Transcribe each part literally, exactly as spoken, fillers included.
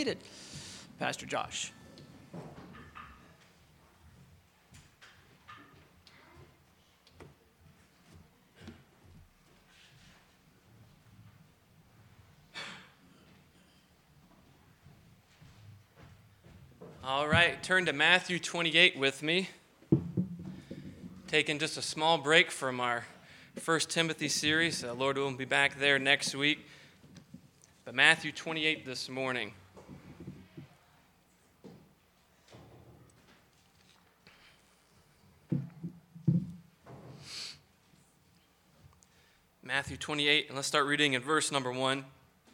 Pastor Josh. All right, turn to Matthew twenty-eight with me. Taking just a small break from our First Timothy series. Uh, Lord will be back there next week. But Matthew twenty-eight this morning. Matthew twenty-eight, and let's start reading in verse number one.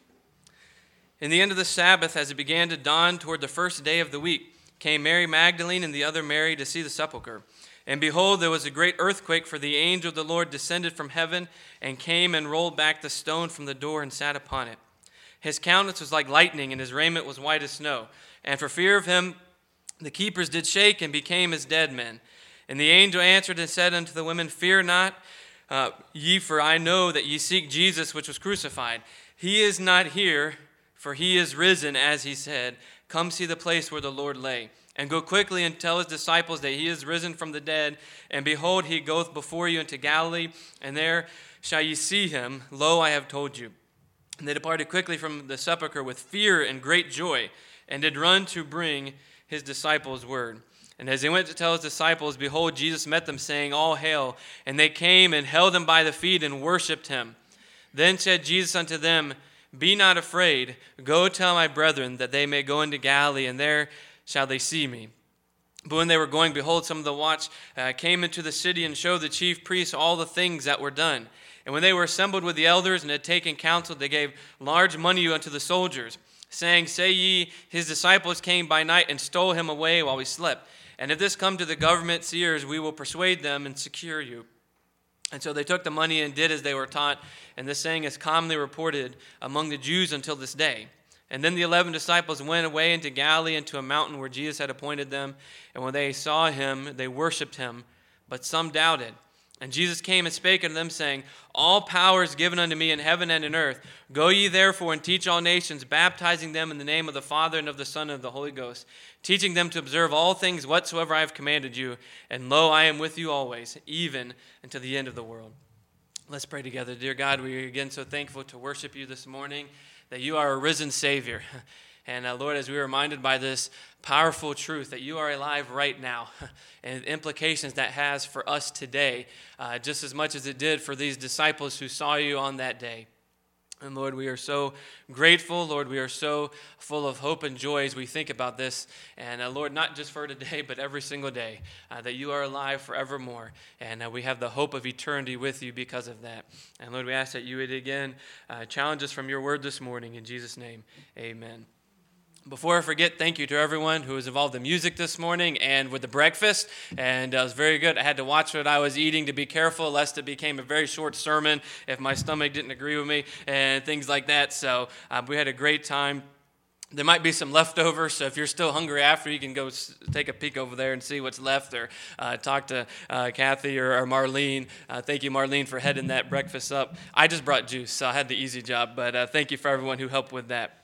In the end of the Sabbath, as it began to dawn toward the first day of the week, came Mary Magdalene and the other Mary to see the sepulchre. And behold, there was a great earthquake, for the angel of the Lord descended from heaven and came and rolled back the stone from the door and sat upon it. His countenance was like lightning, and his raiment was white as snow. And for fear of him, the keepers did shake and became as dead men. And the angel answered and said unto the women, Fear not, uh, ye, for I know that ye seek Jesus, which was crucified. He is not here, for he is risen, as he said. Come see the place where the Lord lay. And go quickly and tell his disciples that he is risen from the dead. And behold, he goeth before you into Galilee, and there shall ye see him. Lo, I have told you. And they departed quickly from the sepulchre with fear and great joy, and did run to bring his disciples word. And as they went to tell his disciples, behold, Jesus met them, saying, All hail. And they came and held him by the feet and worshipped him. Then said Jesus unto them, Be not afraid. Go tell my brethren that they may go into Galilee, and there shall they see me. But when they were going, behold, some of the watch uh, came into the city and showed the chief priests all the things that were done. And when they were assembled with the elders and had taken counsel, they gave large money unto the soldiers, saying, Say ye, his disciples came by night and stole him away while we slept. And if this come to the government's ears, we will persuade them and secure you. And so they took the money and did as they were taught. And this saying is commonly reported among the Jews until this day. And then the eleven disciples went away into Galilee, into a mountain where Jesus had appointed them. And when they saw him, they worshipped him, but some doubted. And Jesus came and spake unto them, saying, All power is given unto me in heaven and in earth. Go ye therefore and teach all nations, baptizing them in the name of the Father and of the Son and of the Holy Ghost, teaching them to observe all things whatsoever I have commanded you. And lo, I am with you always, even unto the end of the world. Let's pray together. Dear God, we are again so thankful to worship you this morning, that you are a risen Savior. And uh, Lord, as we are reminded by this powerful truth that you are alive right now, and the implications that has for us today, uh, just as much as it did for these disciples who saw you on that day. And Lord, we are so grateful. Lord, we are so full of hope and joy as we think about this. And uh, Lord, not just for today, but every single day, uh, that you are alive forevermore. And uh, we have the hope of eternity with you because of that. And Lord, we ask that you would again uh, challenge us from your word this morning. In Jesus' name, amen. Before I forget, thank you to everyone who was involved in music this morning and with the breakfast. And uh, it was very good. I had to watch what I was eating to be careful, lest it became a very short sermon if my stomach didn't agree with me and things like that. So uh, we had a great time. There might be some leftovers, so if you're still hungry after, you can go s- take a peek over there and see what's left, or uh, talk to uh, Kathy or, or Marlene. Uh, thank you, Marlene, for heading that breakfast up. I just brought juice, so I had the easy job, but uh, thank you for everyone who helped with that.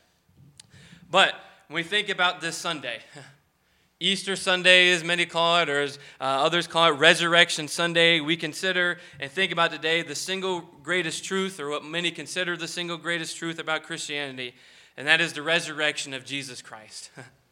But when we think about this Sunday, Easter Sunday, as many call it, or as uh, others call it, Resurrection Sunday, we consider and think about today the single greatest truth, or what many consider the single greatest truth about Christianity, and that is the resurrection of Jesus Christ.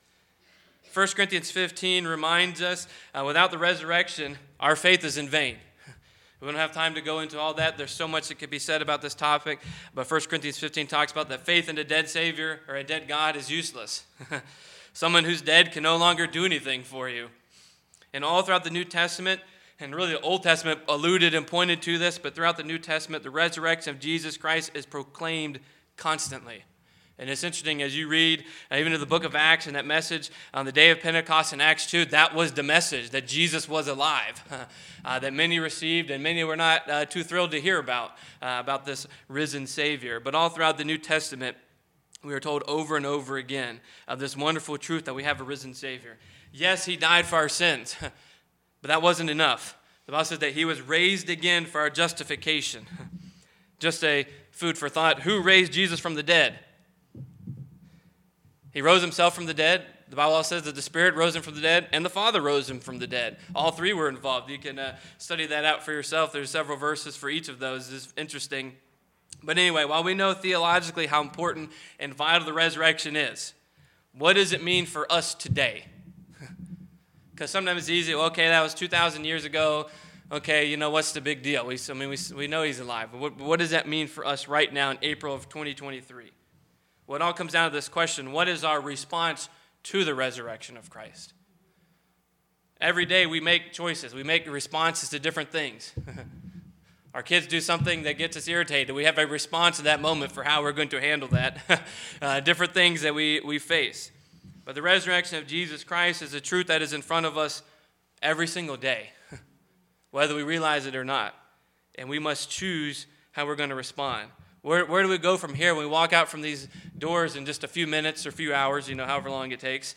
First Corinthians fifteen reminds us, uh, without the resurrection, our faith is in vain. We don't have time to go into all that. There's so much that could be said about this topic. But First Corinthians fifteen talks about that faith in a dead Savior or a dead God is useless. Someone who's dead can no longer do anything for you. And all throughout the New Testament, and really the Old Testament alluded and pointed to this, but throughout the New Testament, the resurrection of Jesus Christ is proclaimed constantly. And it's interesting as you read, uh, even in the book of Acts, and that message on the day of Pentecost in Acts two, that was the message, that Jesus was alive, uh, that many received and many were not uh, too thrilled to hear about, uh, about this risen Savior. But all throughout the New Testament, we are told over and over again of this wonderful truth that we have a risen Savior. Yes, he died for our sins, but that wasn't enough. The Bible says that he was raised again for our justification. Just a food for thought, who raised Jesus from the dead? He rose himself from the dead. The Bible also says that the Spirit rose him from the dead, and the Father rose him from the dead. All three were involved. You can uh, study that out for yourself. There's several verses for each of those. It's interesting. But anyway, while we know theologically how important and vital the resurrection is, what does it mean for us today? Because sometimes it's easy, well, okay, that was two thousand years ago. Okay, you know, what's the big deal? We, I mean, we, we know he's alive. But what, what does that mean for us right now in April of twenty twenty-three? Well, it all comes down to this question: what is our response to the resurrection of Christ? Every day we make choices. We make responses to different things. Our kids do something that gets us irritated. We have a response in that moment for how we're going to handle that. uh, different things that we, we face. But the resurrection of Jesus Christ is a truth that is in front of us every single day, whether we realize it or not. And we must choose how we're going to respond. Where, where do we go from here when we walk out from these doors in just a few minutes or a few hours, you know, however long it takes?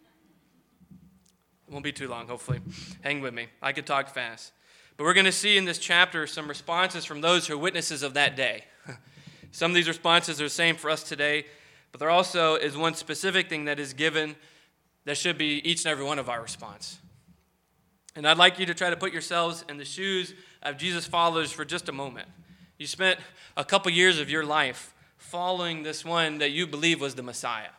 It won't be too long, hopefully. Hang with me. I could talk fast. But we're going to see in this chapter some responses from those who are witnesses of that day. Some of these responses are the same for us today, but there also is one specific thing that is given that should be each and every one of our response. And I'd like you to try to put yourselves in the shoes of Jesus' followers for just a moment. You spent a couple years of your life following this one that you believe was the Messiah.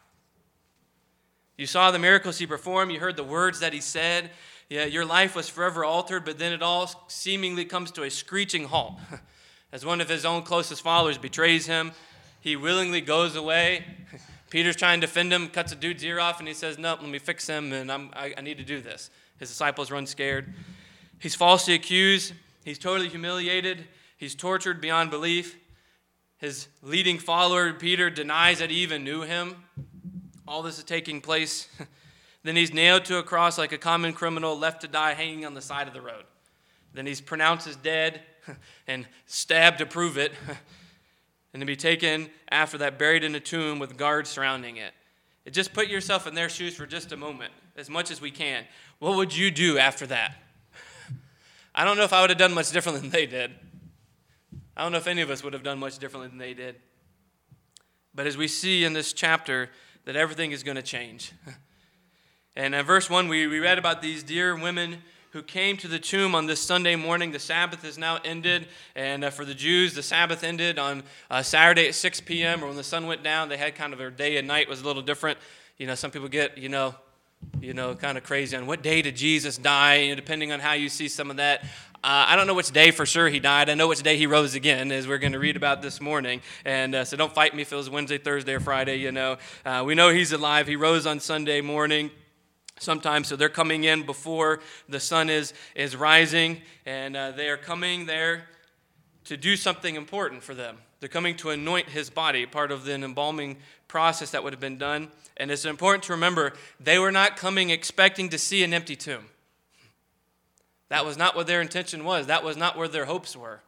You saw the miracles he performed. You heard the words that he said. Yeah, your life was forever altered, but then it all seemingly comes to a screeching halt. As one of his own closest followers betrays him, he willingly goes away. Peter's trying to defend him, cuts a dude's ear off, and he says, nope, let me fix him, and I'm, I, I need to do this. His disciples run scared. He's falsely accused. He's totally humiliated. He's tortured beyond belief. His leading follower, Peter, denies that he even knew him. All this is taking place. Then he's nailed to a cross like a common criminal, left to die hanging on the side of the road. Then he's pronounced as dead and stabbed to prove it, and to be taken after that, buried in a tomb with guards surrounding it. it. Just put yourself in their shoes for just a moment, as much as we can. What would you do after that? I don't know if I would have done much differently than they did. I don't know if any of us would have done much differently than they did. But as we see in this chapter, that everything is going to change. And in verse one, we, we read about these dear women who came to the tomb on this Sunday morning. The Sabbath is now ended, and uh, for the Jews, the Sabbath ended on uh, Saturday at six p.m., or when the sun went down. They had kind of their day and night was a little different. You know, some people get, you know, you know, kind of crazy on what day did Jesus die, you know, depending on how you see some of that. Uh, I don't know which day for sure he died. I know which day he rose again, as we're going to read about this morning. And uh, so don't fight me if it was Wednesday, Thursday, or Friday, you know. Uh, we know he's alive. He rose on Sunday morning sometime, so they're coming in before the sun is, is rising, and uh, they are coming there to do something important for them. They're coming to anoint his body, part of the embalming process that would have been done. And it's important to remember, they were not coming expecting to see an empty tomb. That was not what their intention was. That was not where their hopes were.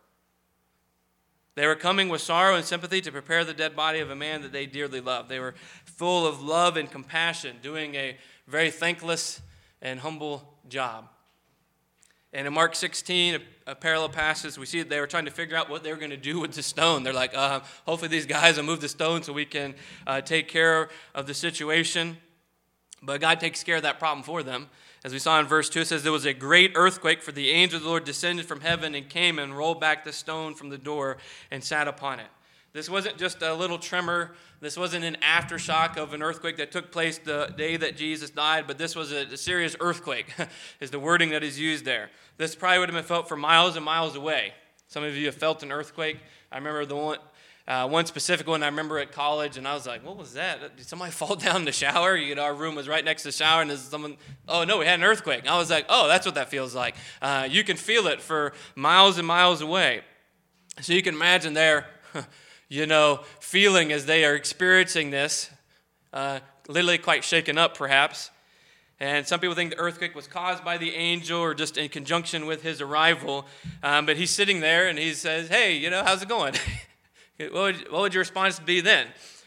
They were coming with sorrow and sympathy to prepare the dead body of a man that they dearly loved. They were full of love and compassion, doing a very thankless and humble job. And in Mark sixteen, a, a parallel passage, we see that they were trying to figure out what they were going to do with the stone. They're like, uh, hopefully these guys will move the stone so we can uh, take care of the situation. But God takes care of that problem for them. As we saw in verse two, it says, there was a great earthquake, for the angel of the Lord descended from heaven and came and rolled back the stone from the door and sat upon it. This wasn't just a little tremor. This wasn't an aftershock of an earthquake that took place the day that Jesus died, but this was a, a serious earthquake, is the wording that is used there. This probably would have been felt for miles and miles away. Some of you have felt an earthquake. I remember the one, uh, one specific one I remember at college, and I was like, what was that? Did somebody fall down in the shower? You know, our room was right next to the shower, and there's someone, oh, no, we had an earthquake. And I was like, oh, that's what that feels like. Uh, you can feel it for miles and miles away. So you can imagine there, you know, feeling as they are experiencing this, uh, literally quite shaken up perhaps. And some people think the earthquake was caused by the angel or just in conjunction with his arrival. Um, but he's sitting there and he says, hey, you know, how's it going? what, would, what would your response be then?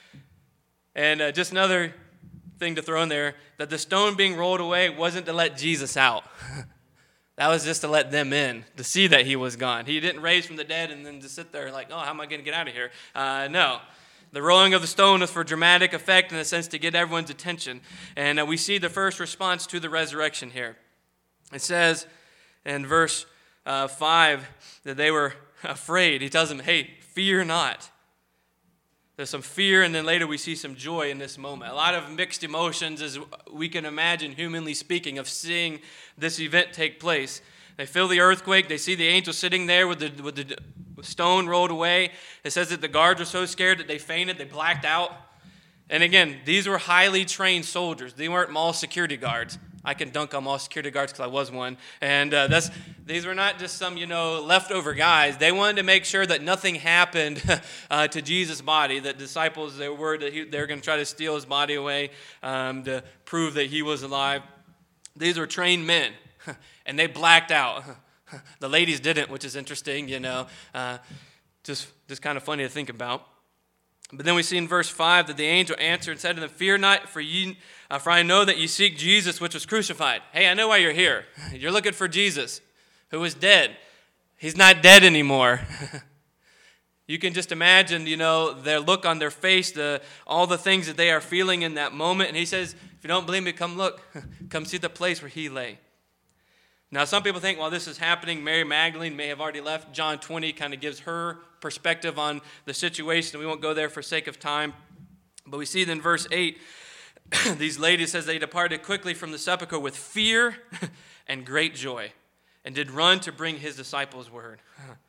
And uh, just another thing to throw in there, that the stone being rolled away wasn't to let Jesus out. That was just to let them in, to see that he was gone. He didn't raise from the dead and then to sit there like, oh, how am I going to get out of here? Uh, no. The rolling of the stone was for dramatic effect, in a sense, to get everyone's attention. And uh, we see the first response to the resurrection here. It says in verse uh, five that they were afraid. He tells them, hey, fear not. There's some fear, and then later we see some joy in this moment. A lot of mixed emotions, as we can imagine, humanly speaking, of seeing this event take place. They feel the earthquake. They see the angel sitting there with the, with the stone rolled away. It says that the guards were so scared that they fainted. They blacked out. And again, these were highly trained soldiers. They weren't mall security guards. I can dunk on mall security guards because I was one. And uh, that's these were not just some, you know, leftover guys. They wanted to make sure that nothing happened uh, to Jesus' body. That disciples, they were that he, they were going to try to steal his body away um, to prove that he was alive. These were trained men, and they blacked out. The ladies didn't, which is interesting, you know. Uh, just, just kind of funny to think about. But then we see in verse five that the angel answered and said to them, fear not, for ye, uh, for I know that you seek Jesus, which was crucified. Hey, I know why you're here. You're looking for Jesus, who was dead. He's not dead anymore. You can just imagine, you know, their look on their face, the all the things that they are feeling in that moment. And he says, if you don't believe me, come look. Come see the place where he lay. Now, some people think while this is happening, Mary Magdalene may have already left. John twenty kind of gives her perspective on the situation. We won't go there for sake of time. But we see in verse eight, these ladies, says they departed quickly from the sepulchre with fear and great joy, and did run to bring his disciples word.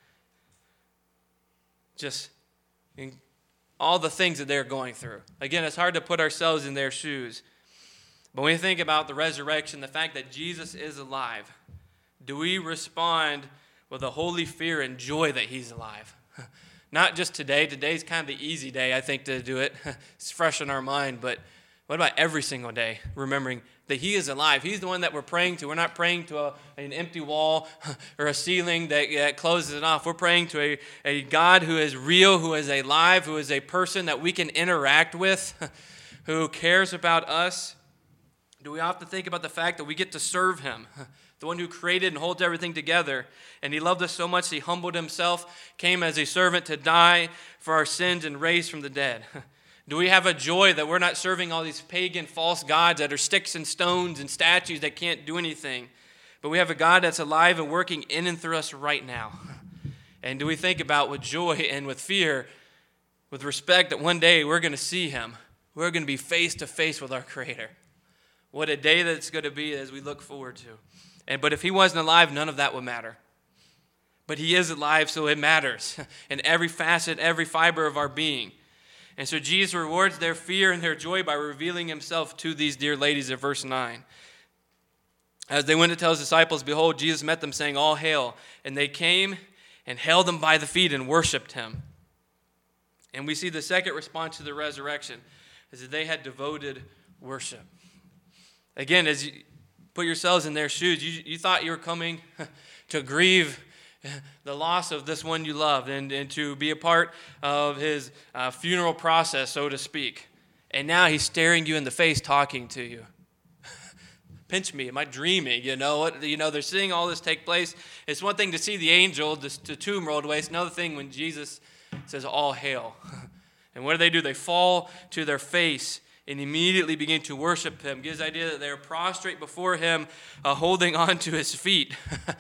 Just in all the things that they're going through. Again, it's hard to put ourselves in their shoes. But when we think about the resurrection, the fact that Jesus is alive, do we respond with a holy fear and joy that he's alive? Not just today. Today's kind of the easy day, I think, to do it. It's fresh in our mind. But what about every single day, remembering that he is alive? He's the one that we're praying to. We're not praying to a, an empty wall or a ceiling that, that closes it off. We're praying to a, a God who is real, who is alive, who is a person that we can interact with, who cares about us. Do we often think about the fact that we get to serve him, the one who created and holds everything together? And he loved us so much he humbled himself, came as a servant to die for our sins and raised from the dead. Do we have a joy that we're not serving all these pagan false gods that are sticks and stones and statues that can't do anything? But we have a God that's alive and working in and through us right now. And do we think about with joy and with fear, with respect, that one day we're going to see him? We're going to be face to face with our Creator. What a day that's going to be as we look forward to. And but if he wasn't alive, none of that would matter. But he is alive, so it matters in every facet, every fiber of our being. And so Jesus rewards their fear and their joy by revealing himself to these dear ladies in verse nine. As they went to tell his disciples, behold, Jesus met them, saying, all hail. And they came and held him by the feet and worshipped him. And we see the second response to the resurrection is that they had devoted worship. Again, as you put yourselves in their shoes, you, you thought you were coming to grieve the loss of this one you loved and, and to be a part of his uh, funeral process, so to speak. And now he's staring you in the face, talking to you. Pinch me, am I dreaming? You know, what, you know, they're seeing all this take place. It's one thing to see the angel, the, the tomb rolled away. It's another thing when Jesus says, all hail. And what do they do? They fall to their face and immediately begin to worship him. Gives the idea that they're prostrate before him, uh, holding on to his feet.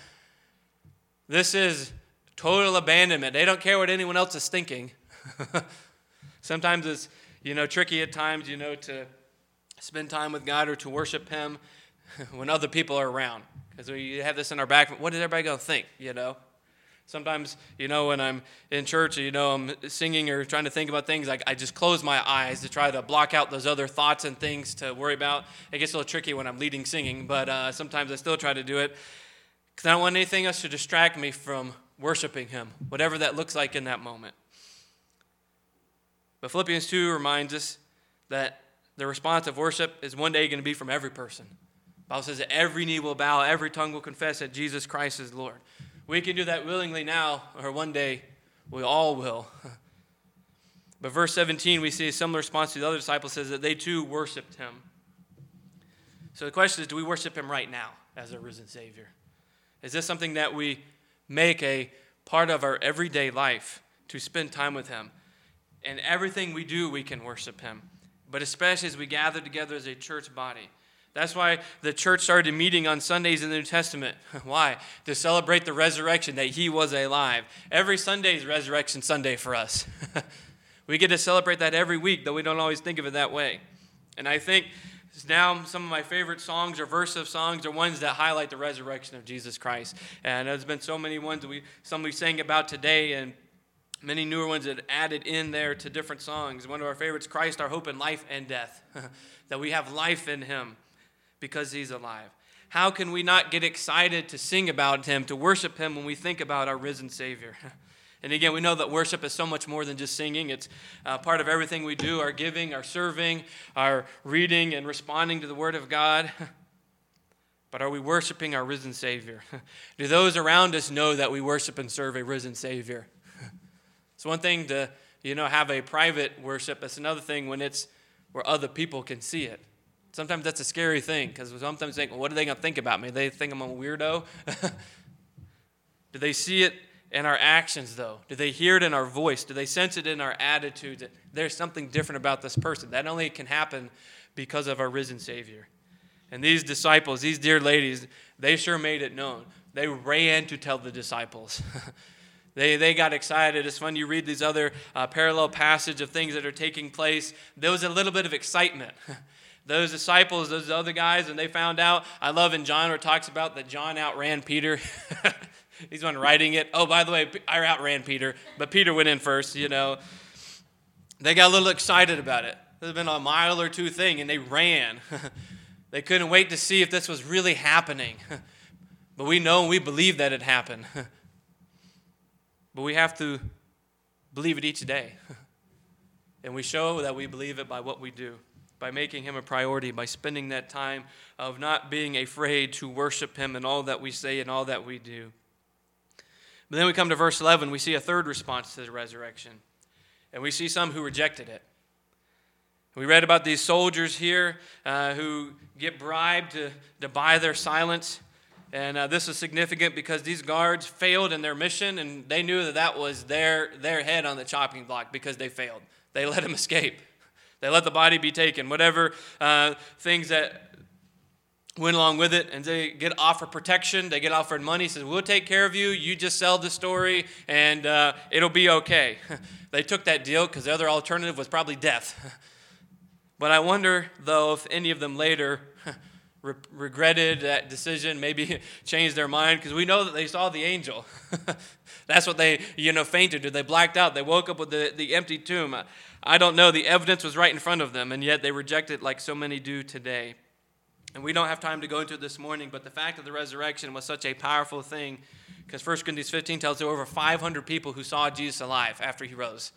This is total abandonment. They don't care what anyone else is thinking. Sometimes it's, you know, tricky at times, you know, to spend time with God or to worship him when other people are around. Because we have this in our back. What is everybody going to think, you know? Sometimes, you know, when I'm in church, you know, I'm singing or trying to think about things, I, I just close my eyes to try to block out those other thoughts and things to worry about. It gets a little tricky when I'm leading singing, but uh, sometimes I still try to do it because I don't want anything else to distract me from worshiping him, whatever that looks like in that moment. But Philippians two reminds us that the response of worship is one day going to be from every person. The Bible says that every knee will bow, every tongue will confess that Jesus Christ is Lord. We can do that willingly now, or one day we all will. But verse seventeen, we see a similar response to the other disciples, says that they too worshiped him. So the question is, do we worship him right now as our risen Savior? Is this something that we make a part of our everyday life to spend time with him? in everything we do, we can worship him. But especially as we gather together as a church body. That's why the church started meeting on Sundays in the New Testament. Why? To celebrate the resurrection, that he was alive. Every Sunday is Resurrection Sunday for us. We get to celebrate that every week, though we don't always think of it that way. And I think now some of my favorite songs or verse of songs are ones that highlight the resurrection of Jesus Christ. And there's been so many ones that we some we sang about today, and many newer ones that added in there to different songs. One of our favorites, Christ, our hope in life and death. That we have life in him because he's alive. How can we not get excited to sing about him, to worship him when we think about our risen Savior? And again, we know that worship is so much more than just singing. It's uh, part of everything we do, our giving, our serving, our reading and responding to the Word of God. But are we worshiping our risen Savior? Do those around us know that we worship and serve a risen Savior? It's one thing to, you know, have a private worship. It's another thing when it's where other people can see it. Sometimes that's a scary thing, because we sometimes think, well, what are they going to think about me? They think I'm a weirdo? Do they see it in our actions, though? Do they hear it in our voice? Do they sense it in our attitude that there's something different about this person? That only can happen because of our risen Savior. And these disciples, these dear ladies, they sure made it known. They ran to tell the disciples. They they got excited. It's fun. You read these other uh, parallel passage of things that are taking place. There was a little bit of excitement. Those disciples, those other guys, and they found out. I love in John where it talks about that John outran Peter. He's one writing it. Oh, by the way, I outran Peter, but Peter went in first, you know. They got a little excited about it. There's been a mile or two thing, and they ran. They couldn't wait to see if this was really happening. But we know and we believe that it happened. But we have to believe it each day. And we show that we believe it by what we do, by making him a priority, by spending that time of not being afraid to worship him in all that we say and all that we do. But then we come to verse eleven, we see a third response to the resurrection. And we see some who rejected it. We read about these soldiers here uh, who get bribed to, to buy their silence. And uh, this is significant because these guards failed in their mission, and they knew that that was their, their head on the chopping block because they failed. They let him escape. They let the body be taken. Whatever uh, things that went along with it, and they get offered protection. They get offered money. He says, we'll take care of you. You just sell the story, and uh, it'll be okay. They took that deal because the other alternative was probably death. But I wonder, though, if any of them later re- regretted that decision, maybe changed their mind, because we know that they saw the angel. That's what they, you know, fainted or they blacked out. They woke up with the, the empty tomb. I don't know. The evidence was right in front of them, and yet they rejected it like so many do today. And we don't have time to go into it this morning, but the fact of the resurrection was such a powerful thing, because First Corinthians fifteen tells there were over five hundred people who saw Jesus alive after he rose.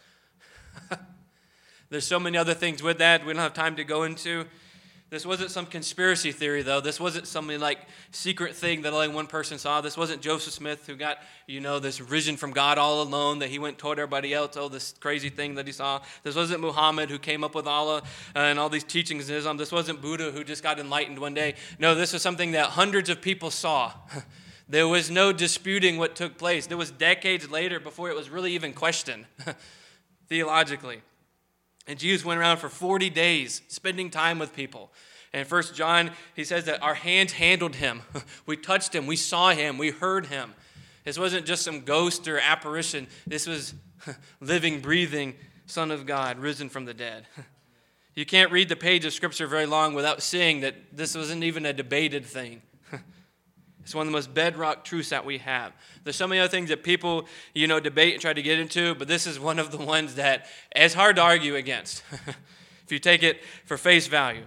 There's so many other things with that we don't have time to go into. This wasn't some conspiracy theory, though. This wasn't something like secret thing that only one person saw. This wasn't Joseph Smith who got, you know, this vision from God all alone that he went and told everybody else, oh, this crazy thing that he saw. This wasn't Muhammad who came up with all of, uh, and all these teachings in Islam. This wasn't Buddha who just got enlightened one day. No, this was something that hundreds of people saw. There was no disputing what took place. There was decades later before it was really even questioned theologically. And Jesus went around for forty days spending time with people. And First John, he says that our hands handled him. We touched him. We saw him. We heard him. This wasn't just some ghost or apparition. This was living, breathing Son of God, risen from the dead. You can't read the page of Scripture very long without seeing that this wasn't even a debated thing. It's one of the most bedrock truths that we have. There's so many other things that people, you know, debate and try to get into, but this is one of the ones that is hard to argue against if you take it for face value.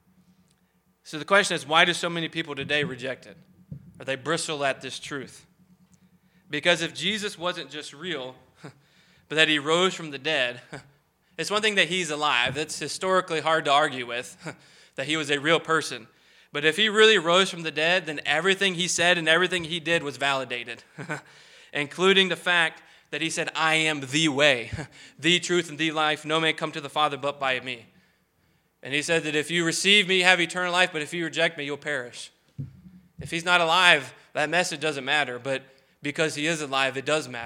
So the question is, why do so many people today reject it? Or they bristle at this truth? Because if Jesus wasn't just real, but that he rose from the dead, it's one thing that he's alive. That's historically hard to argue with, that he was a real person. But if he really rose from the dead, then everything he said and everything he did was validated, including the fact that he said, I am the way, the truth, and the life. No man come to the Father but by me. And he said that if you receive me, you have eternal life, but if you reject me, you'll perish. If he's not alive, that message doesn't matter. But because he is alive, it does matter.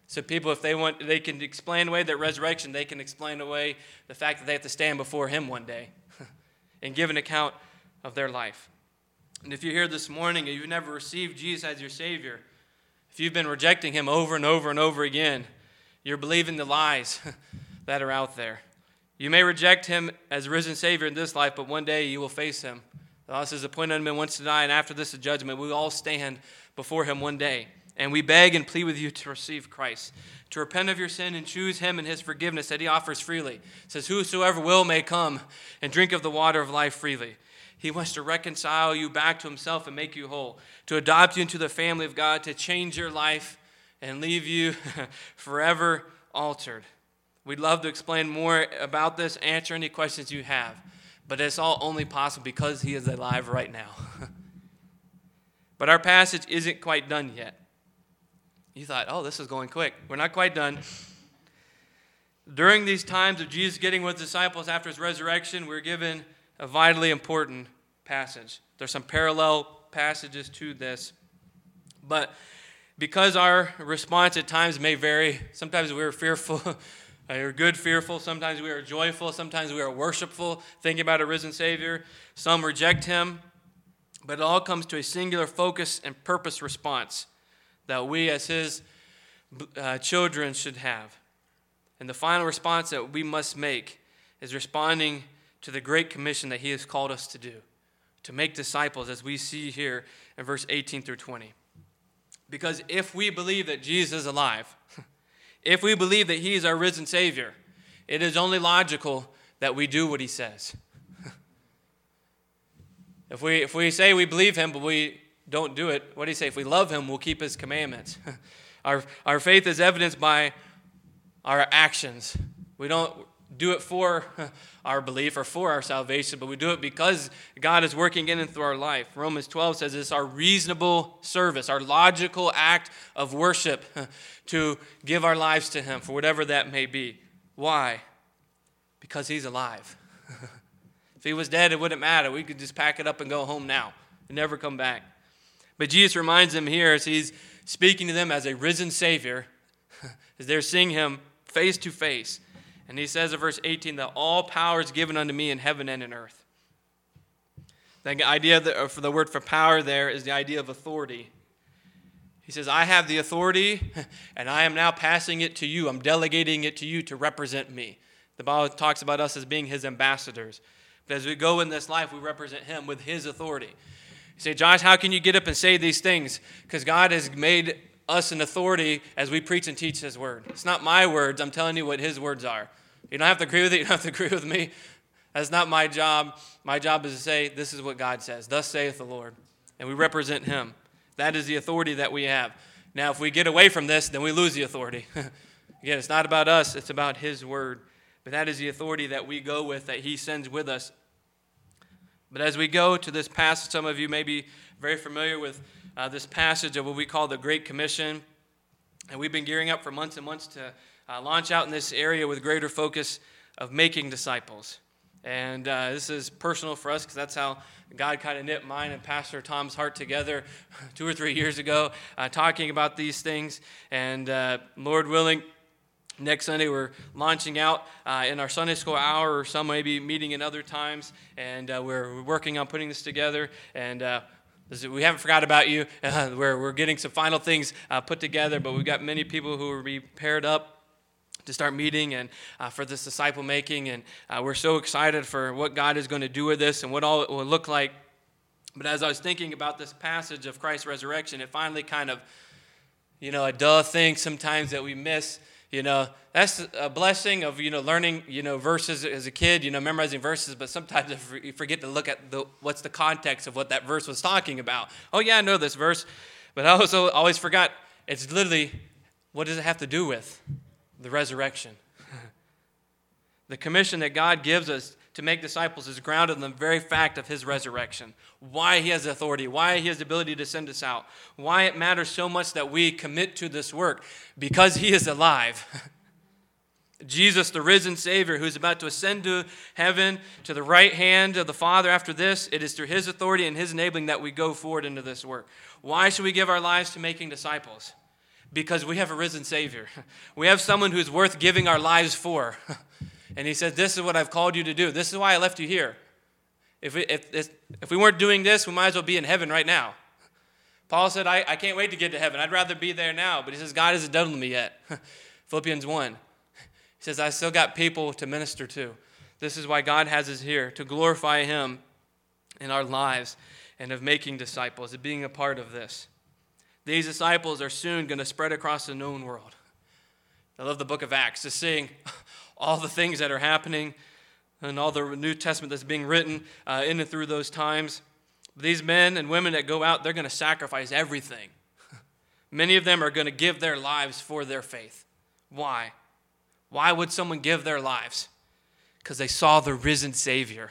So people, if they want, they can explain away that resurrection, they can explain away the fact that they have to stand before him one day and give an account of their life. And if you're here this morning and you've never received Jesus as your Savior, if you've been rejecting him over and over and over again, you're believing the lies that are out there. You may reject him as risen Savior in this life, but one day you will face him. The Bible says, appointed man wants to die, and after this is judgment. We will all stand before him one day. And we beg and plead with you to receive Christ, to repent of your sin and choose him and his forgiveness that he offers freely. It says, whosoever will may come and drink of the water of life freely. He wants to reconcile you back to himself and make you whole, to adopt you into the family of God, to change your life and leave you forever altered. We'd love to explain more about this, answer any questions you have, but it's all only possible because he is alive right now. But our passage isn't quite done yet. You thought, oh, this is going quick. We're not quite done. During these times of Jesus getting with disciples after his resurrection, we're given a vitally important passage. There's some parallel passages to this. But because our response at times may vary, sometimes we're fearful, we're good fearful, sometimes we are joyful, sometimes we are worshipful, thinking about a risen Savior. Some reject him, but it all comes to a singular focus and purpose response that we as his uh, children should have. And the final response that we must make is responding to the great commission that he has called us to do, to make disciples, as we see here in verse eighteen through twenty. Because if we believe that Jesus is alive, if we believe that he is our risen Savior, it is only logical that we do what he says. If we if we say we believe him, but we don't do it, what do you say? If we love him, we'll keep his commandments. Our, our faith is evidenced by our actions. We don't do it for our belief or for our salvation, but we do it because God is working in and through our life. Romans twelve says it's our reasonable service, our logical act of worship to give our lives to him for whatever that may be. Why? Because he's alive. If he was dead, it wouldn't matter. We could just pack it up and go home now and never come back. But Jesus reminds them here as he's speaking to them as a risen Savior, as they're seeing him face to face. And he says in verse eighteen that all power is given unto me in heaven and in earth. The idea that, for the word for power there is the idea of authority. He says, I have the authority, and I am now passing it to you. I'm delegating it to you to represent me. The Bible talks about us as being his ambassadors. But as we go in this life, we represent him with his authority. You say, Josh, how can you get up and say these things? Because God has made us an authority as we preach and teach his word. It's not my words. I'm telling you what his words are. You don't have to agree with it. You don't have to agree with me. That's not my job. My job is to say, this is what God says. Thus saith the Lord. And we represent him. That is the authority that we have. Now, if we get away from this, then we lose the authority. Again, it's not about us. It's about his word. But that is the authority that we go with, that he sends with us. But as we go to this passage, some of you may be very familiar with uh, this passage of what we call the Great Commission. And we've been gearing up for months and months to uh, launch out in this area with greater focus of making disciples. And uh, this is personal for us because that's how God kind of knit mine and Pastor Tom's heart together two or three years ago, uh, talking about these things. And uh, Lord willing, next Sunday we're launching out uh, in our Sunday school hour, or some may be meeting in other times. And uh, we're working on putting this together. And uh, we haven't forgot about you. Uh, we're, we're getting some final things uh, put together, but we've got many people who will be paired up to start meeting and uh, for this disciple making, and uh, we're so excited for what God is going to do with this and what all it will look like. But as I was thinking about this passage of Christ's resurrection, it finally kind of, you know, a duh thing sometimes that we miss. You know, that's a blessing of, you know, learning, you know, verses as a kid, you know, memorizing verses, but sometimes you forget to look at the what's the context of what that verse was talking about. Oh, yeah, I know this verse, but I also always forgot it's literally, what does it have to do with? The resurrection. The commission that God gives us to make disciples is grounded in the very fact of his resurrection. Why he has authority, why he has the ability to send us out, why it matters so much that we commit to this work, because he is alive. Jesus, the risen Savior, who's about to ascend to heaven, to the right hand of the Father after this, it is through his authority and his enabling that we go forward into this work. Why should we give our lives to making disciples? Because we have a risen Savior. We have someone who's worth giving our lives for. And he said, this is what I've called you to do. This is why I left you here. If we, if, if we weren't doing this, we might as well be in heaven right now. Paul said, I, I can't wait to get to heaven. I'd rather be there now. But he says, God hasn't done with me yet. Philippians one. He says, I still got people to minister to. This is why God has us here, to glorify him in our lives and of making disciples, of being a part of this. These disciples are soon going to spread across the known world. I love the book of Acts, just seeing all the things that are happening and all the New Testament that's being written uh, in and through those times. These men and women that go out, they're going to sacrifice everything. Many of them are going to give their lives for their faith. Why? Why would someone give their lives? Because they saw the risen Savior.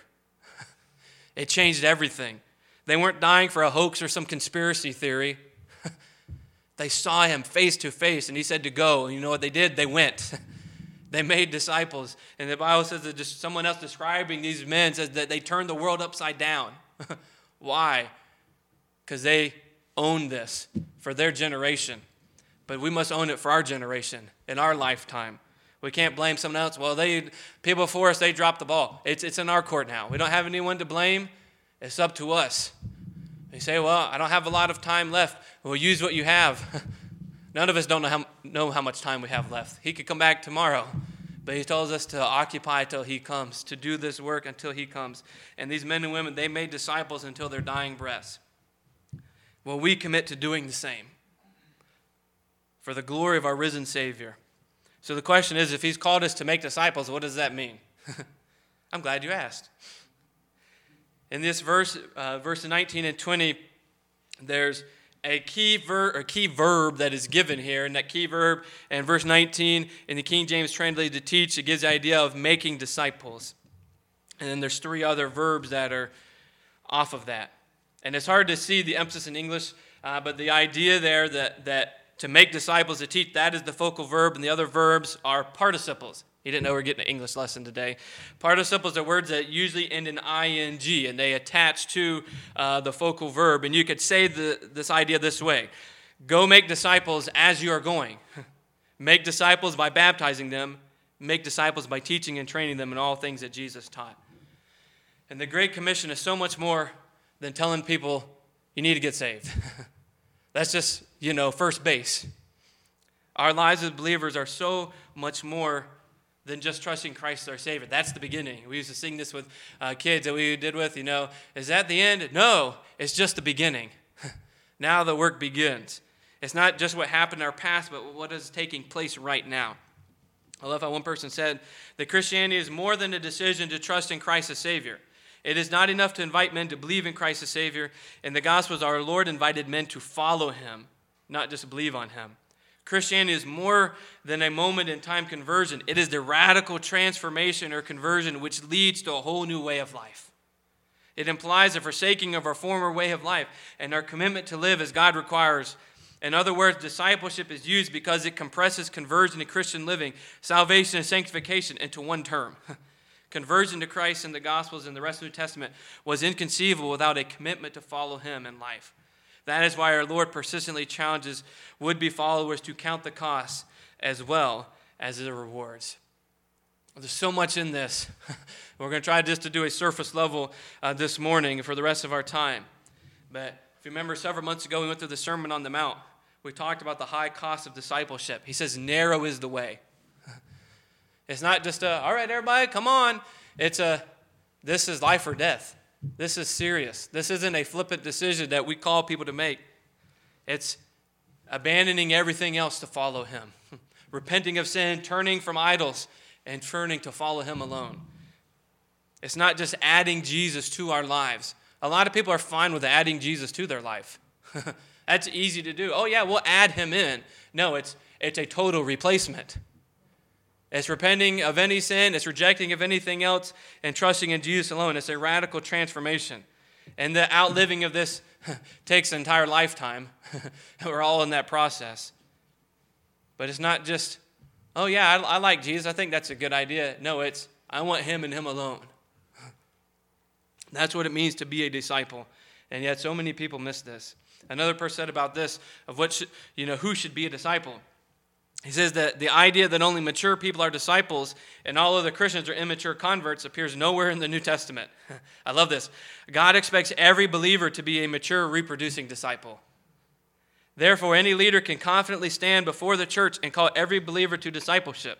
It changed everything. They weren't dying for a hoax or some conspiracy theory. They saw him face to face, and he said to go. And you know what they did? They went. They made disciples. And the Bible says that just someone else describing these men says that they turned the world upside down. Why? Because they owned this for their generation. But we must own it for our generation, in our lifetime. We can't blame someone else. Well, they people before us, they dropped the ball. It's, it's in our court now. We don't have anyone to blame. It's up to us. They say, well, I don't have a lot of time left. Well, use what you have. None of us don't know how, know how much time we have left. He could come back tomorrow. But he tells us to occupy till he comes, to do this work until he comes. And these men and women, they made disciples until their dying breaths. Well, we commit to doing the same for the glory of our risen Savior. So the question is, if he's called us to make disciples, what does that mean? I'm glad you asked. In this verse, uh, verse nineteen and twenty, there's a key, ver- or key verb that is given here. And that key verb in verse nineteen in the King James translated to teach, it gives the idea of making disciples. And then there's three other verbs that are off of that. And it's hard to see the emphasis in English, uh, but the idea there that, that to make disciples, to teach, that is the focal verb, and the other verbs are participles. You didn't know we we're getting an English lesson today. Participles are words that usually end in ing, and they attach to uh, the focal verb. And you could say the, this idea this way. Go make disciples as you are going. Make disciples by baptizing them. Make disciples by teaching and training them in all things that Jesus taught. And the Great Commission is so much more than telling people you need to get saved. That's just, you know, first base. Our lives as believers are so much more than just trusting Christ as our Savior. That's the beginning. We used to sing this with uh, kids that we did with, you know. Is that the end? No, it's just the beginning. Now the work begins. It's not just what happened in our past, but what is taking place right now. I love how one person said that Christianity is more than a decision to trust in Christ as Savior. It is not enough to invite men to believe in Christ as Savior. In the Gospels, our Lord invited men to follow him, not just believe on him. Christianity is more than a moment in time conversion. It is the radical transformation or conversion which leads to a whole new way of life. It implies a forsaking of our former way of life and our commitment to live as God requires. In other words, discipleship is used because it compresses conversion and Christian living, salvation and sanctification into one term. Conversion to Christ in the Gospels and the rest of the New Testament was inconceivable without a commitment to follow him in life. That is why our Lord persistently challenges would-be followers to count the costs as well as the rewards. There's so much in this. We're going to try just to do a surface level uh, this morning for the rest of our time. But if you remember, several months ago, we went through the Sermon on the Mount. We talked about the high cost of discipleship. He says, narrow is the way. It's not just a, all right, everybody, come on. It's a, this is life or death. This is serious. This isn't a flippant decision that we call people to make. It's abandoning everything else to follow him. Repenting of sin, turning from idols, and turning to follow him alone. It's not just adding Jesus to our lives. A lot of people are fine with adding Jesus to their life. That's easy to do. Oh yeah, we'll add him in. No, it's it's a total replacement. It's repenting of any sin, it's rejecting of anything else, and trusting in Jesus alone. It's a radical transformation. And the outliving of this takes an entire lifetime. We're all in that process. But it's not just, oh yeah, I, I like Jesus, I think that's a good idea. No, it's, I want him and him alone. That's what it means to be a disciple. And yet so many people miss this. Another person said about this, of what should, you know, who should be a disciple. He says that the idea that only mature people are disciples and all other Christians are immature converts appears nowhere in the New Testament. I love this. God expects every believer to be a mature, reproducing disciple. Therefore, any leader can confidently stand before the church and call every believer to discipleship.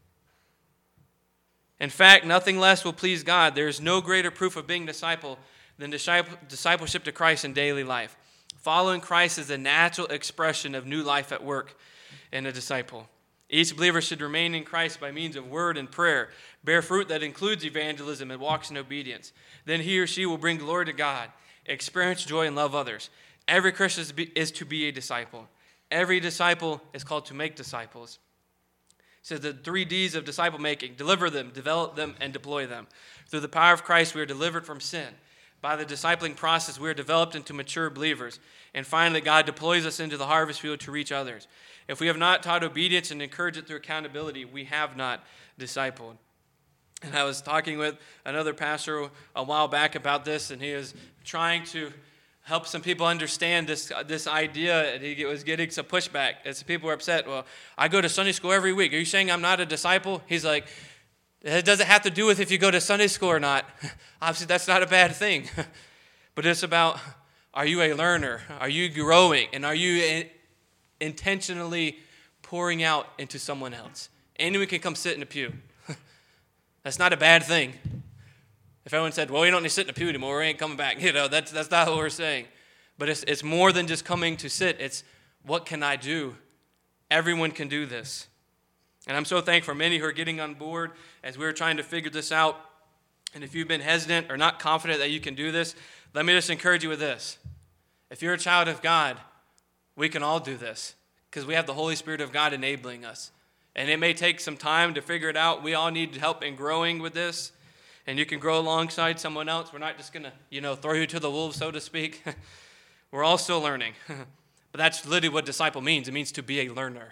In fact, nothing less will please God. There is no greater proof of being a disciple than discipleship to Christ in daily life. Following Christ is the natural expression of new life at work in a disciple. Each believer should remain in Christ by means of word and prayer, bear fruit that includes evangelism and walks in obedience. Then he or she will bring glory to God, experience joy, and love others. Every Christian is to be a disciple. Every disciple is called to make disciples. It says the three D's of disciple making: deliver them, develop them, and deploy them. Through the power of Christ, we are delivered from sin. By the discipling process, we are developed into mature believers. And finally, God deploys us into the harvest field to reach others. If we have not taught obedience and encouraged it through accountability, we have not discipled. And I was talking with another pastor a while back about this, and he was trying to help some people understand this this idea, and he was getting some pushback. As people were upset, well, I go to Sunday school every week. Are you saying I'm not a disciple? He's like, it doesn't have to do with if you go to Sunday school or not. Obviously, that's not a bad thing. But it's about, are you a learner? Are you growing? And are you in, intentionally pouring out into someone else? Anyone can come sit in a pew. That's not a bad thing. If everyone said, well, we don't need to sit in a pew anymore, we ain't coming back. You know, that's, that's not what we're saying. But it's, it's more than just coming to sit. It's, what can I do? Everyone can do this. And I'm so thankful for many who are getting on board as we're trying to figure this out. And if you've been hesitant or not confident that you can do this, let me just encourage you with this. If you're a child of God, we can all do this because we have the Holy Spirit of God enabling us. And it may take some time to figure it out. We all need help in growing with this. And you can grow alongside someone else. We're not just going to, you know, throw you to the wolves, so to speak. We're all still learning. But that's literally what disciple means. It means to be a learner.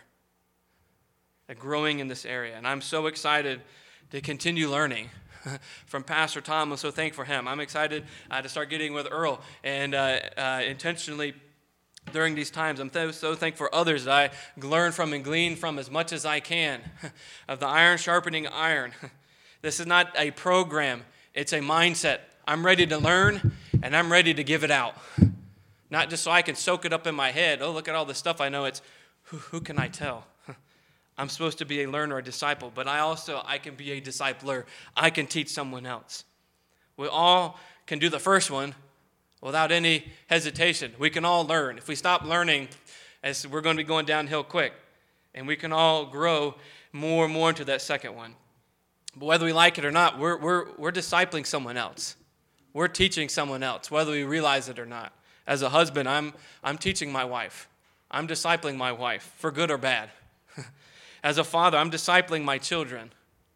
Growing in this area. And I'm so excited to continue learning from Pastor Tom. I'm so thankful for him. I'm excited uh, to start getting with Earl and uh, uh, intentionally during these times. I'm th- so thankful for others that I learn from and glean from as much as I can of the iron sharpening iron. This is not a program. It's a mindset. I'm ready to learn and I'm ready to give it out. Not just so I can soak it up in my head. Oh, look at all the stuff I know. It's who, who can I tell? I'm supposed to be a learner, a disciple, but I also, I can be a discipler. I can teach someone else. We all can do the first one without any hesitation. We can all learn. If we stop learning, as we're going to be going downhill quick, and we can all grow more and more into that second one. But whether we like it or not, we're, we're, we're discipling someone else. We're teaching someone else, whether we realize it or not. As a husband, I'm, I'm teaching my wife. I'm discipling my wife, for good or bad. As a father, I'm discipling my children.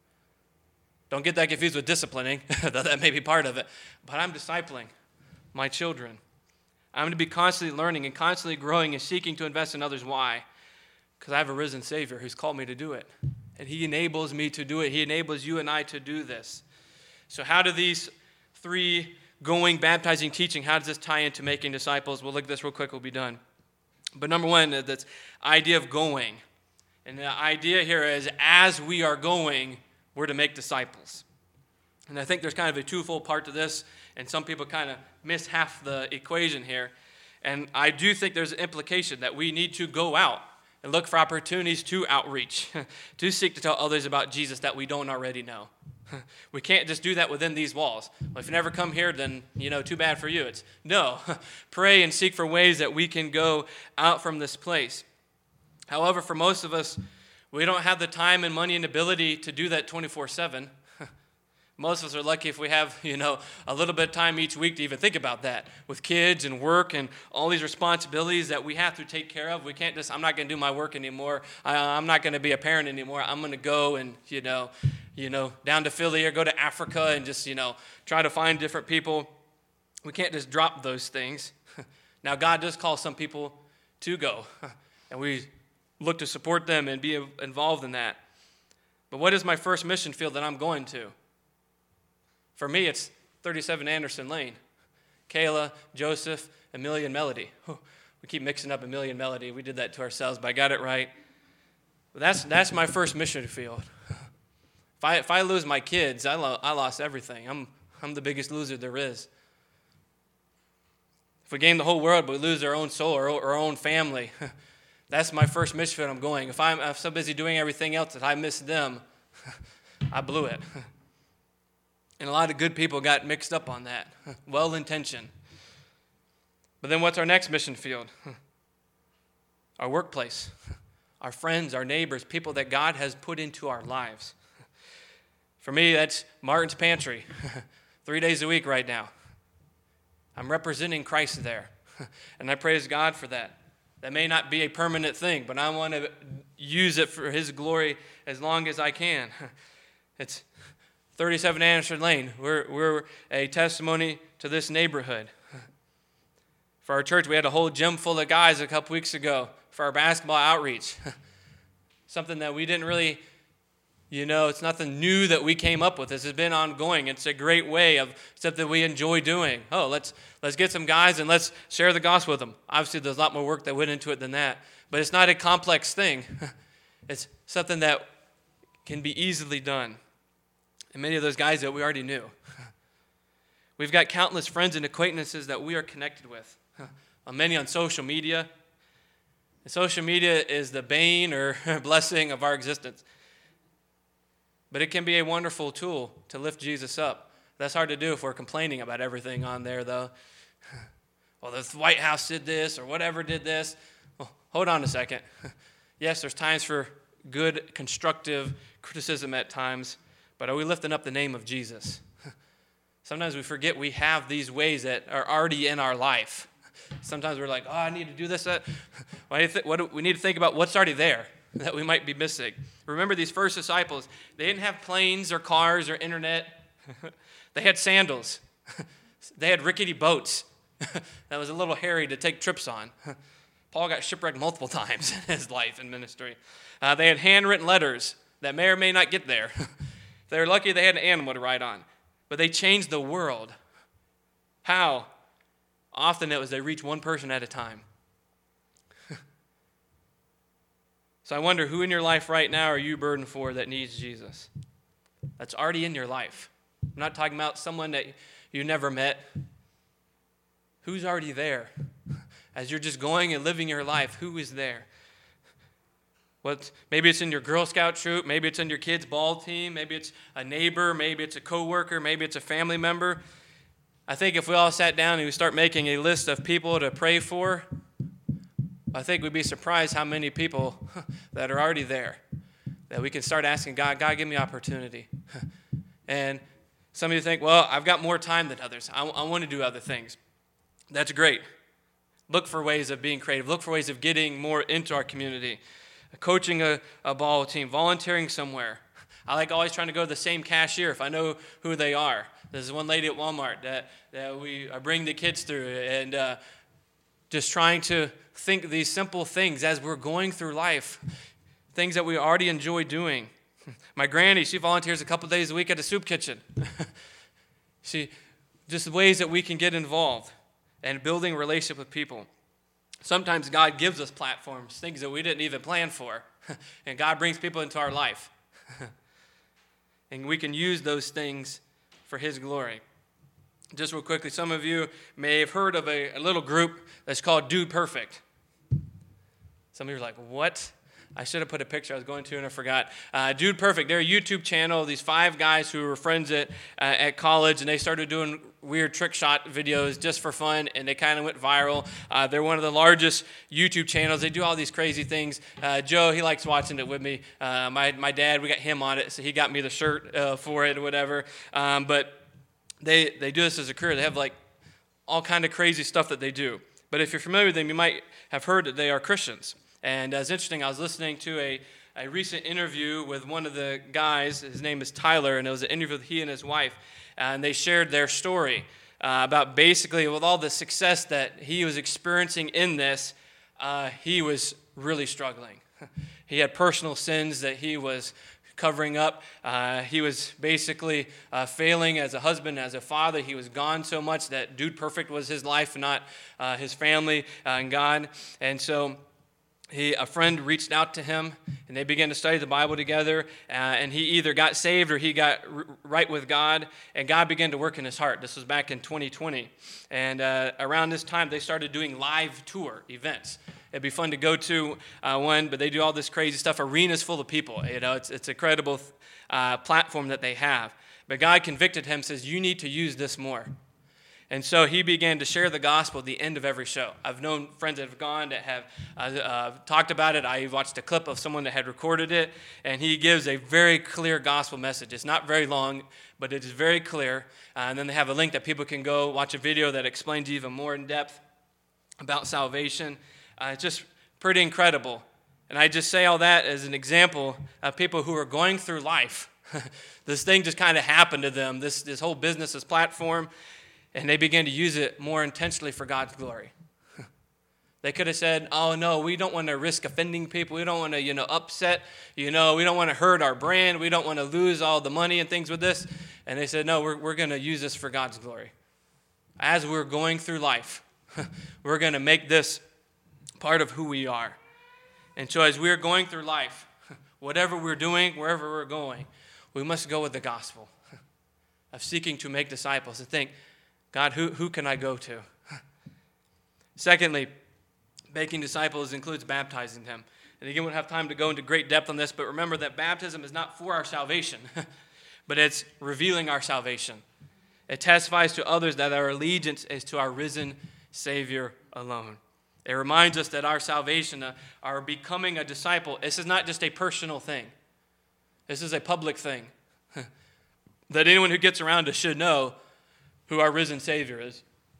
Don't get that confused with disciplining. That may be part of it. But I'm discipling my children. I'm going to be constantly learning and constantly growing and seeking to invest in others. Why? Because I have a risen Savior who's called me to do it. And he enables me to do it. He enables you and I to do this. So how do these three going, baptizing, teaching, how does this tie into making disciples? We'll look at this real quick. We'll be done. But number one, that's idea of going. And the idea here is, as we are going, we're to make disciples. And I think there's kind of a twofold part to this, and some people kind of miss half the equation here. And I do think there's an implication that we need to go out and look for opportunities to outreach, to seek to tell others about Jesus that we don't already know. We can't just do that within these walls. Well, if you never come here, then, you know, too bad for you. It's no, pray and seek for ways that we can go out from this place. However, for most of us, we don't have the time and money and ability to do that twenty-four seven. Most of us are lucky if we have, you know, a little bit of time each week to even think about that. With kids and work and all these responsibilities that we have to take care of, we can't just, I'm not going to do my work anymore. I, I'm not going to be a parent anymore. I'm going to go and, you know, you know, down to Philly or go to Africa and just, you know, try to find different people. We can't just drop those things. Now, God does call some people to go, and we look to support them and be involved in that. But what is my first mission field that I'm going to? For me, it's thirty-seven Anderson Lane. Kayla, Joseph, Amelia, and Melody. We keep mixing up Amelia and Melody. We did that to ourselves, but I got it right. But that's that's my first mission field. If I if I lose my kids, I lo- I lost everything. I'm I'm the biggest loser there is. If we gain the whole world, but we lose our own soul or our own family, that's my first mission field I'm going. If I'm, I'm so busy doing everything else that I miss them, I blew it. And a lot of good people got mixed up on that. Well-intentioned. But then what's our next mission field? Our workplace, our friends, our neighbors, people that God has put into our lives. For me, that's Martin's Pantry, three days a week right now. I'm representing Christ there, and I praise God for that. That may not be a permanent thing, but I want to use it for His glory as long as I can. It's thirty-seven Anderson Lane. We're, we're a testimony to this neighborhood. For our church, we had a whole gym full of guys a couple weeks ago for our basketball outreach. Something that we didn't really, you know, it's nothing new that we came up with. This has been ongoing. It's a great way of stuff that we enjoy doing. Oh, let's let's get some guys and let's share the gospel with them. Obviously, there's a lot more work that went into it than that. But it's not a complex thing. It's something that can be easily done. And many of those guys that we already knew. We've got countless friends and acquaintances that we are connected with. Many on social media. And social media is the bane or blessing of our existence. But it can be a wonderful tool to lift Jesus up. That's hard to do if we're complaining about everything on there, though. Well, the White House did this or whatever did this. Well, hold on a second. Yes, there's times for good, constructive criticism at times, but are we lifting up the name of Jesus? Sometimes we forget we have these ways that are already in our life. Sometimes we're like, oh, I need to do this. That. Well, I th- what do, we need to think about what's already there that we might be missing. Remember these first disciples, they didn't have planes or cars or internet. They had sandals. They had rickety boats. That was a little hairy to take trips on. Paul got shipwrecked multiple times in his life and ministry. Uh, they had handwritten letters that may or may not get there. If they were lucky, they had an animal to ride on. But they changed the world. How? Often it was they reached one person at a time. So I wonder, who in your life right now are you burdened for that needs Jesus? That's already in your life. I'm not talking about someone that you never met. Who's already there? As you're just going and living your life, who is there? What, maybe it's in your Girl Scout troop, maybe it's in your kids' ball team, maybe it's a neighbor, maybe it's a coworker, maybe it's a family member. I think if we all sat down and we start making a list of people to pray for, I think we'd be surprised how many people that are already there, that we can start asking God, God, give me opportunity. And some of you think, well, I've got more time than others. I, I want to do other things. That's great. Look for ways of being creative. Look for ways of getting more into our community. Coaching a, a ball team, volunteering somewhere. I like always trying to go to the same cashier if I know who they are. There's one lady at Walmart that, that we bring the kids through, and uh, just trying to think these simple things as we're going through life, things that we already enjoy doing. My granny, she volunteers a couple days a week at a soup kitchen. She, just ways that we can get involved and building a relationship with people. Sometimes God gives us platforms, things that we didn't even plan for, and God brings people into our life. And we can use those things for His glory. Just real quickly, some of you may have heard of a, a little group that's called Dude Perfect. Some of you are like, what? I should have put a picture I was going to and I forgot. Uh, Dude Perfect, they're a YouTube channel. These five guys who were friends at uh, at college, and they started doing weird trick shot videos just for fun, and they kind of went viral. Uh, they're one of the largest YouTube channels. They do all these crazy things. Uh, Joe, he likes watching it with me. Uh, my my dad, we got him on it, so he got me the shirt uh, for it or whatever. Um, but they they do this as a career. They have like all kind of crazy stuff that they do. But if you're familiar with them, you might have heard that they are Christians. And uh, it's interesting, I was listening to a, a recent interview with one of the guys. His name is Tyler, and it was an interview with he and his wife. And they shared their story uh, about basically with all the success that he was experiencing in this, uh, he was really struggling. He had personal sins that he was covering up. Uh, he was basically uh, failing as a husband, as a father. He was gone so much that Dude Perfect was his life, not uh, his family uh, and God. And so He, a friend reached out to him, and they began to study the Bible together, uh, and he either got saved or he got r- right with God, and God began to work in his heart. This was back in twenty twenty, and uh, around this time, they started doing live tour events. It'd be fun to go to uh, one, but they do all this crazy stuff. Arenas full of people. You know, it's it's a credible uh, platform that they have. But God convicted him, says, you need to use this more. And so he began to share the gospel at the end of every show. I've known friends that have gone that have uh, uh, talked about it. I watched a clip of someone that had recorded it, and he gives a very clear gospel message. It's not very long, but it is very clear. Uh, and then they have a link that people can go watch a video that explains even more in depth about salvation. Uh, it's just pretty incredible. And I just say all that as an example of people who are going through life. This thing just kind of happened to them, this, this whole business, this platform. And they began to use it more intentionally for God's glory. They could have said, oh, no, we don't want to risk offending people. We don't want to, you know, upset. You know, we don't want to hurt our brand. We don't want to lose all the money and things with this. And they said, no, we're, we're going to use this for God's glory. As we're going through life, we're going to make this part of who we are. And so as we're going through life, whatever we're doing, wherever we're going, we must go with the gospel of seeking to make disciples and think, God, who, who can I go to? Secondly, making disciples includes baptizing them. And again, we don't have time to go into great depth on this, but remember that baptism is not for our salvation, but it's revealing our salvation. It testifies to others that our allegiance is to our risen Savior alone. It reminds us that our salvation, uh, our becoming a disciple, this is not just a personal thing. This is a public thing. That anyone who gets around us should know who our risen Savior is,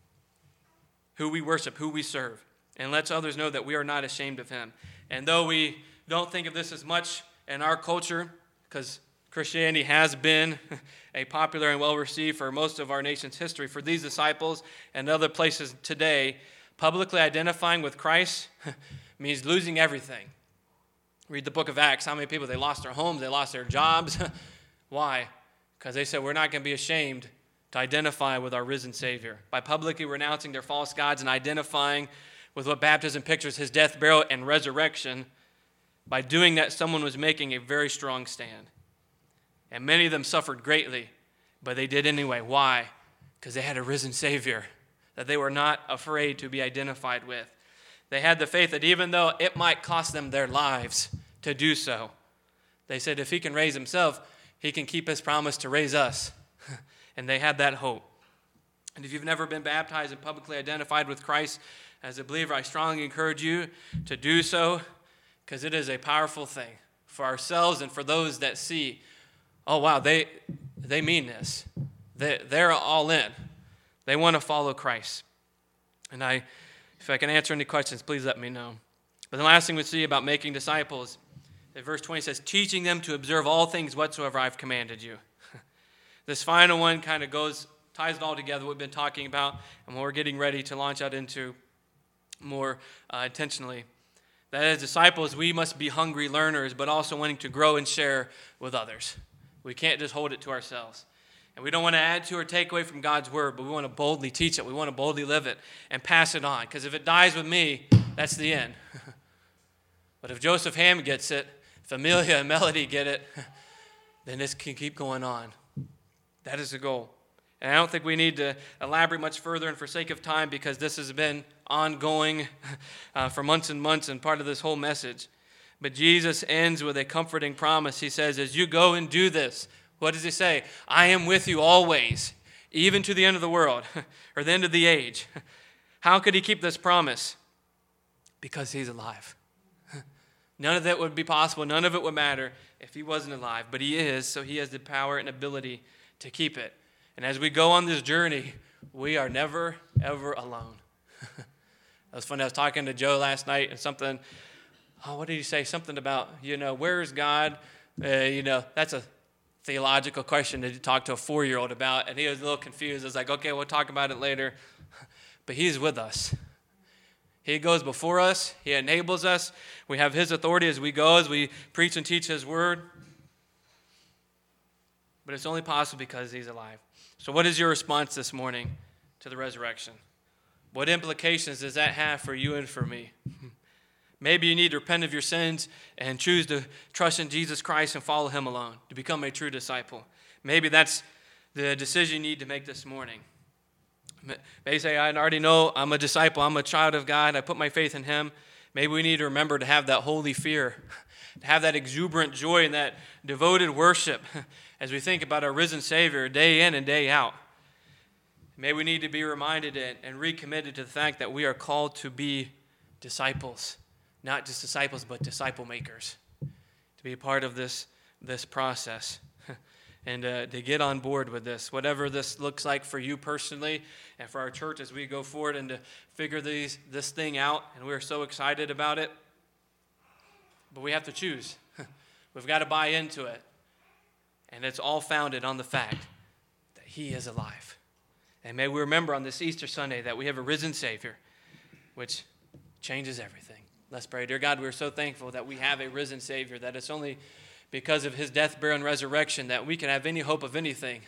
who we worship, who we serve, and lets others know that we are not ashamed of him. And though we don't think of this as much in our culture, because Christianity has been a popular and well-received for most of our nation's history, for these disciples and other places today, publicly identifying with Christ means losing everything. Read the book of Acts. How many people, they lost their homes, they lost their jobs. Why? Because they said, we're not going to be ashamed to identify with our risen Savior. By publicly renouncing their false gods and identifying with what baptism pictures, his death, burial, and resurrection, by doing that, someone was making a very strong stand. And many of them suffered greatly, but they did anyway. Why? Because they had a risen Savior that they were not afraid to be identified with. They had the faith that even though it might cost them their lives to do so, they said if he can raise himself, he can keep his promise to raise us. And they had that hope. And if you've never been baptized and publicly identified with Christ as a believer, I strongly encourage you to do so, because it is a powerful thing for ourselves and for those that see, oh, wow, they they mean this. They, they're all in. They want to follow Christ. And I, if I can answer any questions, please let me know. But the last thing we see about making disciples, in verse twenty says, teaching them to observe all things whatsoever I've commanded you. This final one kind of goes, ties it all together, what we've been talking about, and what we're getting ready to launch out into more uh, intentionally. That as disciples, we must be hungry learners, but also wanting to grow and share with others. We can't just hold it to ourselves. And we don't want to add to or take away from God's word, but we want to boldly teach it. We want to boldly live it and pass it on. Because if it dies with me, that's the end. But if Joseph Hamm gets it, if Amelia and Melody get it, then this can keep going on. That is the goal. And I don't think we need to elaborate much further, and for sake of time, because this has been ongoing uh, for months and months and part of this whole message. But Jesus ends with a comforting promise. He says, as you go and do this, what does he say? I am with you always, even to the end of the world, or the end of the age. How could he keep this promise? Because he's alive. None of that would be possible. None of it would matter if he wasn't alive. But he is, so he has the power and ability to keep it. And as we go on this journey, we are never, ever alone. It was funny. I was talking to Joe last night, and something, oh, what did he say? Something about, you know, where is God? Uh, you know, that's a theological question to talk to a four-year-old about, and he was a little confused. I was like, okay, we'll talk about it later. But he's with us. He goes before us. He enables us. We have his authority as we go, as we preach and teach his word. but it's only possible because he's alive. So what is your response this morning to the resurrection? What implications does that have for you and for me? Maybe you need to repent of your sins and choose to trust in Jesus Christ and follow him alone to become a true disciple. Maybe that's the decision you need to make this morning. Maybe say, I already know I'm a disciple, I'm a child of God, I put my faith in him. Maybe we need to remember to have that holy fear, to have that exuberant joy and that devoted worship as we think about our risen Savior day in and day out. Maybe we need to be reminded and recommitted to the fact that we are called to be disciples. Not just disciples, but disciple makers. To be a part of this, this process. And uh, to get on board with this. Whatever this looks like for you personally and for our church as we go forward and to figure these this thing out. And we're so excited about it. But we have to choose. We've got to buy into it. And it's all founded on the fact that he is alive. And may we remember on this Easter Sunday that we have a risen Savior, which changes everything. Let's pray. Dear God, we're so thankful that we have a risen Savior, that it's only because of his death, burial, and resurrection that we can have any hope of anything.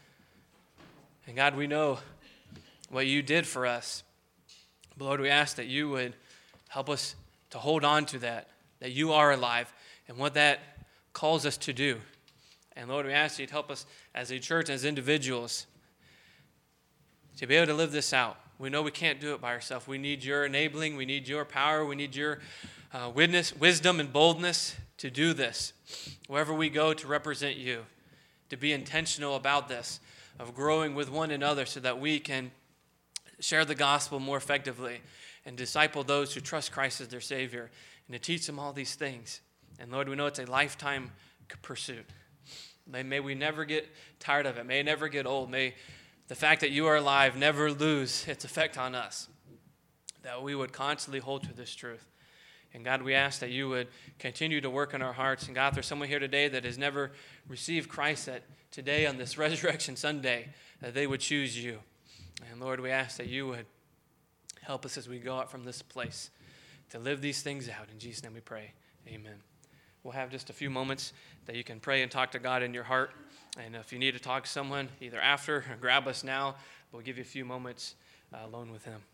And God, we know what you did for us. But Lord, we ask that you would help us to hold on to that, that you are alive, and what that calls us to do. And Lord, we ask you to help us as a church, as individuals, to be able to live this out. We know we can't do it by ourselves. We need your enabling. We need your power. We need your uh, witness, wisdom and boldness to do this. Wherever we go to represent you, to be intentional about this, of growing with one another so that we can share the gospel more effectively and disciple those who trust Christ as their Savior and to teach them all these things. And Lord, we know it's a lifetime pursuit. May, may we never get tired of it. May it never get old. May the fact that you are alive never lose its effect on us, that we would constantly hold to this truth. And God, we ask that you would continue to work in our hearts. And God, if there's someone here today that has never received Christ, that today on this Resurrection Sunday, that they would choose you. And Lord, we ask that you would help us as we go out from this place to live these things out. In Jesus' name we pray. Amen. We'll have just a few moments that you can pray and talk to God in your heart. And if you need to talk to someone, either after or grab us now, we'll give you a few moments uh, alone with him.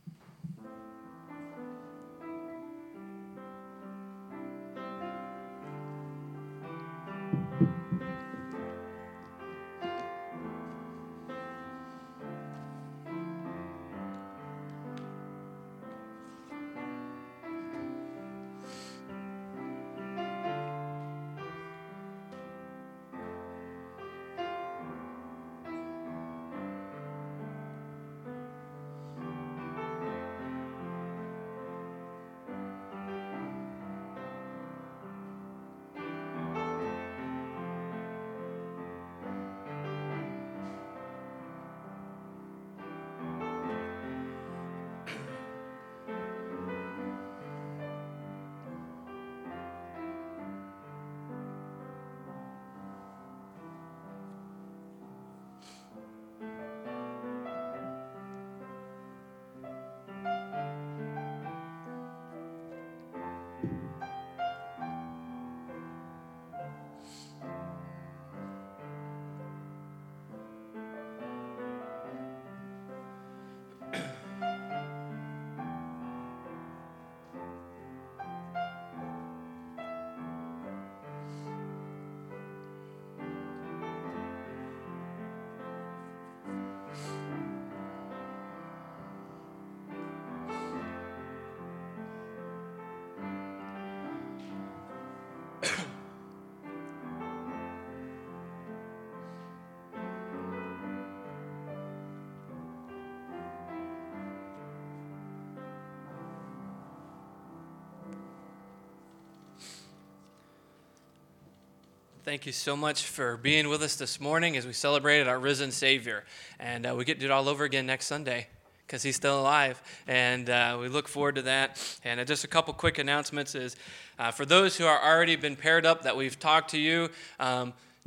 Thank you so much for being with us this morning as we celebrated our risen Savior. And uh, we get to do it all over again next Sunday because he's still alive. And uh, we look forward to that. And uh, just a couple quick announcements is uh, for those who are already been paired up that we've talked to you, um,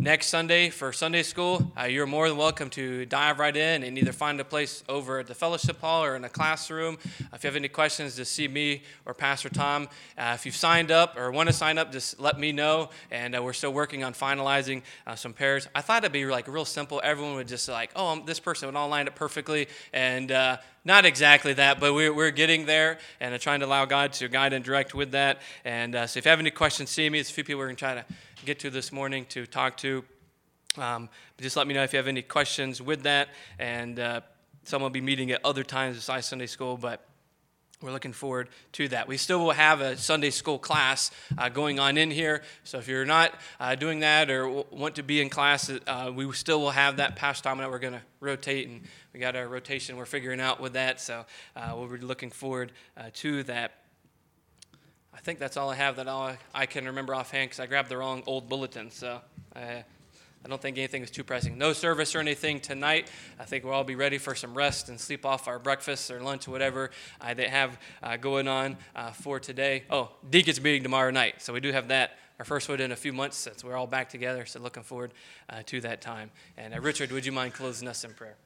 next Sunday for Sunday school, uh, you're more than welcome to dive right in and either find a place over at the fellowship hall or in a classroom. Uh, if you have any questions, just see me or Pastor Tom. Uh, if you've signed up or want to sign up, just let me know. And uh, we're still working on finalizing uh, some pairs. I thought it'd be like real simple. Everyone would just like, oh, um, this person would all line up perfectly. And uh, not exactly that, but we're, we're getting there and uh, trying to allow God to guide and direct with that. And uh, so if you have any questions, see me. There's a few people we're going to try to get to this morning to talk to. Um, but just let me know if you have any questions with that. And uh, some will be meeting at other times besides Sunday school, but we're looking forward to that. We still will have a Sunday school class uh, going on in here. So if you're not uh, doing that or w- want to be in class, uh, we still will have that. Pastor Tom and I, we're going to rotate, and we got our rotation we're figuring out with that. So uh, we'll be looking forward uh, to that. I think that's all I have that all I can remember offhand because I grabbed the wrong old bulletin. So I, I don't think anything is too pressing. No service or anything tonight. I think we'll all be ready for some rest and sleep off our breakfast or lunch or whatever uh, they have uh, going on uh, for today. Oh, Deacon's meeting tomorrow night. So we do have that. Our first one in a few months since we're all back together. So looking forward uh, to that time. And uh, Richard, would you mind closing us in prayer?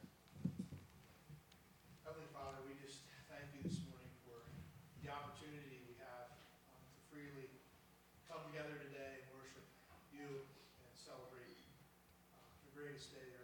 Today and worship you and celebrate uh, the greatest day